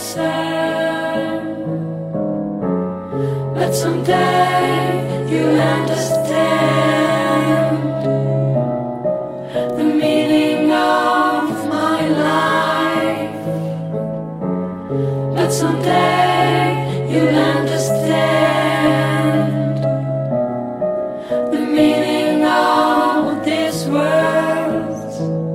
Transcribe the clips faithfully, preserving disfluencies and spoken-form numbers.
listen, but someday you'll understand the meaning of my life. But someday you'll understand the meaning of this world.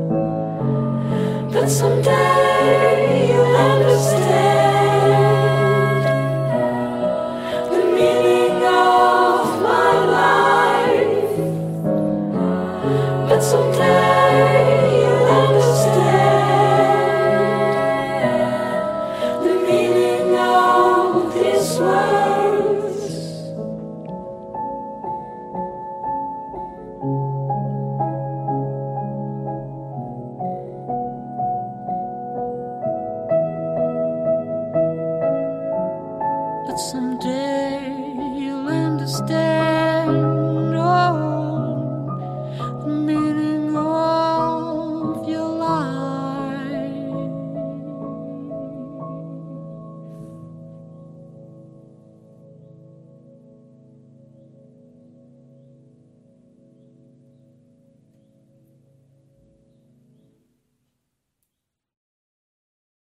But someday you'll understand the meaning of my life. But someday you'll understand the meaning of this world.